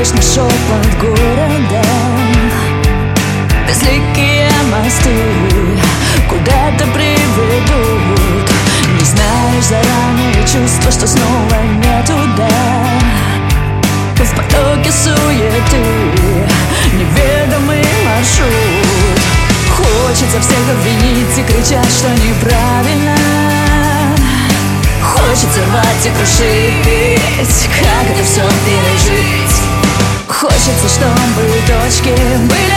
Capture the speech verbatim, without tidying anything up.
слышно шепот города. Безликие мосты куда-то приведут. Не знаешь заранее чувство, что снова не туда. В потоке суеты неведомый маршрут. Хочется всех обвинить и кричать, что неправильно. Хочется рвать и крушить, как это все пережить. Хочется, чтобы точки были